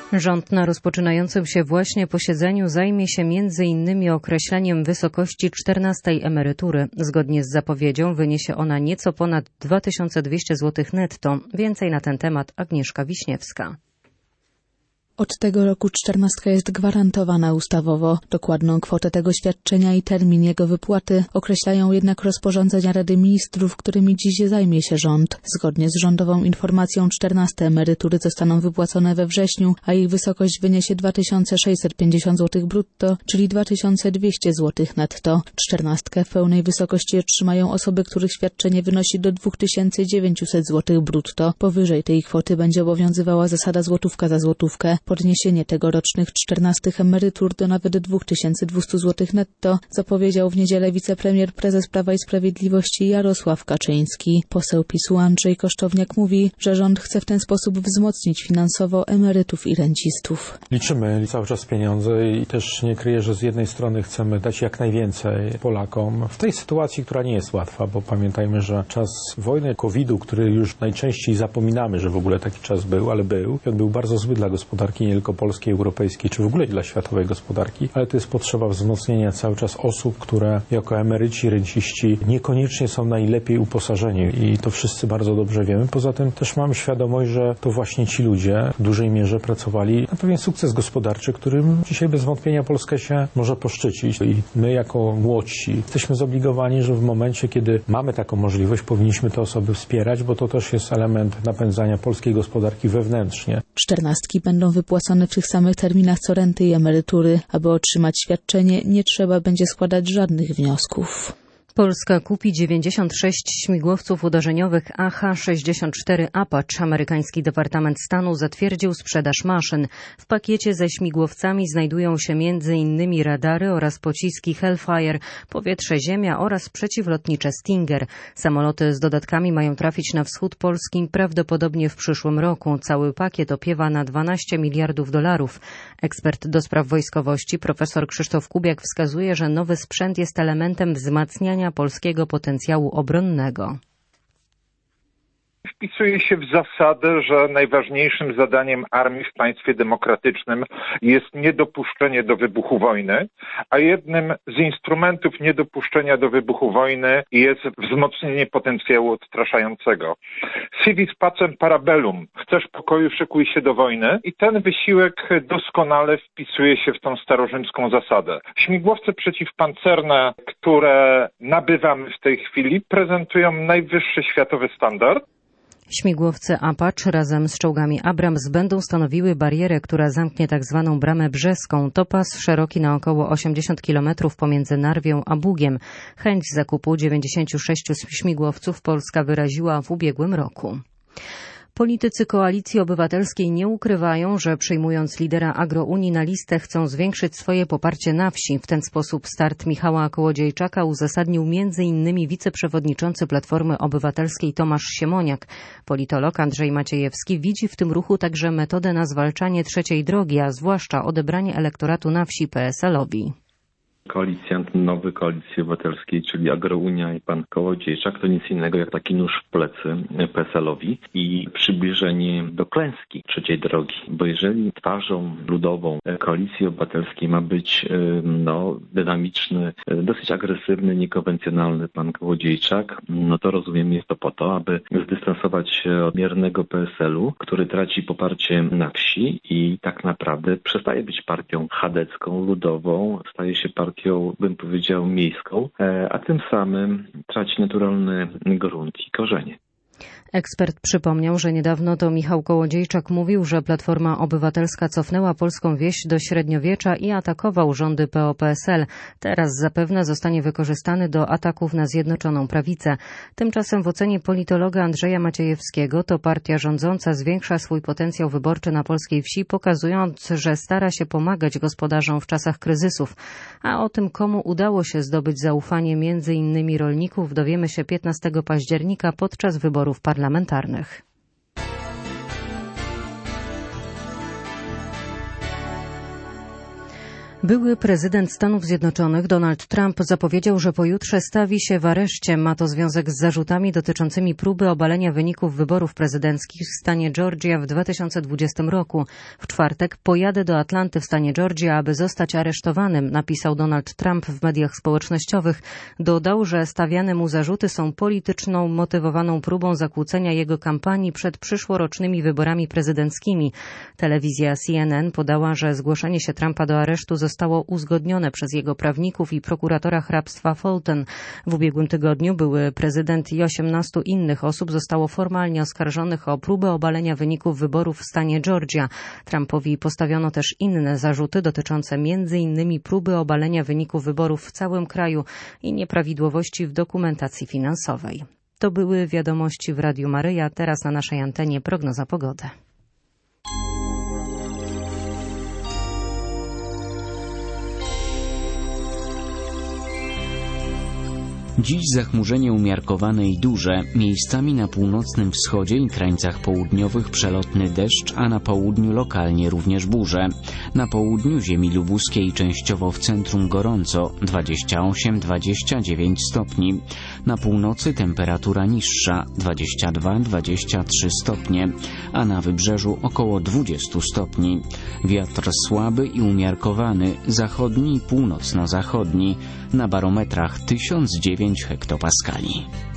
Rząd na rozpoczynającym się właśnie posiedzeniu zajmie się m.in. określeniem wysokości 14. emerytury. Zgodnie z zapowiedzią wyniesie ona nieco ponad 2200 zł netto. Więcej na ten temat Agnieszka Wiśniewska. Od tego roku 14 jest gwarantowana ustawowo. Dokładną kwotę tego świadczenia i termin jego wypłaty określają jednak rozporządzenia Rady Ministrów, którymi dziś zajmie się rząd. Zgodnie z rządową informacją 14 emerytury zostaną wypłacone we wrześniu, a ich wysokość wyniesie 2650 zł brutto, czyli 2200 zł netto. 14 w pełnej wysokości otrzymają osoby, których świadczenie wynosi do 2900 zł brutto. Powyżej tej kwoty będzie obowiązywała zasada złotówka za złotówkę. Podniesienie tegorocznych 14 emerytur do nawet 2200 zł netto zapowiedział w niedzielę wicepremier prezes Prawa i Sprawiedliwości Jarosław Kaczyński. Poseł PiS-u Andrzej Kosztowniak mówi, że rząd chce w ten sposób wzmocnić finansowo emerytów i rencistów. Liczymy cały czas pieniądze i też nie kryję, że z jednej strony chcemy dać jak najwięcej Polakom w tej sytuacji, która nie jest łatwa, bo pamiętajmy, że czas wojny, COVID-u, który już najczęściej zapominamy, że w ogóle taki czas był, ale był. I on był bardzo zły dla gospodarki, nie tylko polskiej, europejskiej, czy w ogóle dla światowej gospodarki, ale to jest potrzeba wzmocnienia cały czas osób, które jako emeryci, renciści niekoniecznie są najlepiej uposażeni i to wszyscy bardzo dobrze wiemy. Poza tym też mamy świadomość, że to właśnie ci ludzie w dużej mierze pracowali na pewien sukces gospodarczy, którym dzisiaj bez wątpienia Polska się może poszczycić. I my jako młodsi jesteśmy zobligowani, że w momencie, kiedy mamy taką możliwość, powinniśmy te osoby wspierać, bo to też jest element napędzania polskiej gospodarki wewnętrznie. 14 będą wypłacone w tych samych terminach co renty i emerytury. Aby otrzymać świadczenie, nie trzeba będzie składać żadnych wniosków. Polska kupi 96 śmigłowców uderzeniowych AH-64 Apache. Amerykański Departament Stanu zatwierdził sprzedaż maszyn. W pakiecie ze śmigłowcami znajdują się m.in. radary oraz pociski Hellfire, powietrze-ziemia oraz przeciwlotnicze Stinger. Samoloty z dodatkami mają trafić na wschód Polski prawdopodobnie w przyszłym roku. Cały pakiet opiewa na $12 miliardów. Ekspert do spraw wojskowości profesor Krzysztof Kubiak wskazuje, że nowy sprzęt jest elementem wzmacniania polskiego potencjału obronnego. Wpisuje się w zasadę, że najważniejszym zadaniem armii w państwie demokratycznym jest niedopuszczenie do wybuchu wojny, a jednym z instrumentów niedopuszczenia do wybuchu wojny jest wzmocnienie potencjału odstraszającego. Civis pacem parabellum. Chcesz pokoju, szykuj się do wojny. I ten wysiłek doskonale wpisuje się w tą starorzymską zasadę. Śmigłowce przeciwpancerne, które nabywamy w tej chwili, prezentują najwyższy światowy standard. Śmigłowce Apache razem z czołgami Abrams będą stanowiły barierę, która zamknie tzw. bramę brzeską. To pas szeroki na około 80 km pomiędzy Narwią a Bugiem. Chęć zakupu 96 śmigłowców Polska wyraziła w ubiegłym roku. Politycy Koalicji Obywatelskiej nie ukrywają, że przyjmując lidera Agrounii na listę chcą zwiększyć swoje poparcie na wsi. W ten sposób start Michała Kołodziejczaka uzasadnił m.in. wiceprzewodniczący Platformy Obywatelskiej Tomasz Siemoniak. Politolog Andrzej Maciejewski widzi w tym ruchu także metodę na zwalczanie trzeciej drogi, a zwłaszcza odebranie elektoratu na wsi PSL-owi. Koalicjant nowy Koalicji Obywatelskiej, czyli Agrounia i pan Kołodziejczak, to nic innego jak taki nóż w plecy PSL-owi i przybliżenie do klęski trzeciej drogi. Bo jeżeli twarzą ludową Koalicji Obywatelskiej ma być dynamiczny, dosyć agresywny, niekonwencjonalny pan Kołodziejczak, to rozumiem, jest to po to, aby zdystansować się od miernego PSL-u, który traci poparcie na wsi i tak naprawdę przestaje być partią chadecką, ludową, staje się partią, bym powiedział, miejską, a tym samym traci naturalny grunt i korzenie. Ekspert przypomniał, że niedawno to Michał Kołodziejczak mówił, że Platforma Obywatelska cofnęła polską wieś do średniowiecza i atakował rządy PO-PSL. Teraz zapewne zostanie wykorzystany do ataków na Zjednoczoną Prawicę. Tymczasem w ocenie politologa Andrzeja Maciejewskiego to partia rządząca zwiększa swój potencjał wyborczy na polskiej wsi, pokazując, że stara się pomagać gospodarzom w czasach kryzysów. A o tym, komu udało się zdobyć zaufanie m.in. rolników, dowiemy się 15 października podczas wyborów parlamentarnych. Były prezydent Stanów Zjednoczonych Donald Trump zapowiedział, że pojutrze stawi się w areszcie. Ma to związek z zarzutami dotyczącymi próby obalenia wyników wyborów prezydenckich w stanie Georgia w 2020 roku. W czwartek pojadę do Atlanty w stanie Georgia, aby zostać aresztowanym, napisał Donald Trump w mediach społecznościowych. Dodał, że stawiane mu zarzuty są polityczną, motywowaną próbą zakłócenia jego kampanii przed przyszłorocznymi wyborami prezydenckimi. Telewizja CNN podała, że zgłoszenie się Trumpa do aresztu zostało uzgodnione przez jego prawników i prokuratora hrabstwa Fulton. W ubiegłym tygodniu były prezydent i 18 innych osób zostało formalnie oskarżonych o próbę obalenia wyników wyborów w stanie Georgia. Trumpowi postawiono też inne zarzuty dotyczące m.in. próby obalenia wyników wyborów w całym kraju i nieprawidłowości w dokumentacji finansowej. To były wiadomości w Radiu Maryja. Teraz na naszej antenie prognoza pogody. Dziś zachmurzenie umiarkowane i duże, miejscami na północnym wschodzie i krańcach południowych przelotny deszcz, a na południu lokalnie również burze. Na południu ziemi lubuskiej i częściowo w centrum gorąco, 28-29 stopni. Na północy temperatura niższa, 22-23 stopnie, a na wybrzeżu około 20 stopni. Wiatr słaby i umiarkowany, zachodni i północno-zachodni, na barometrach 1009 hektopaskali.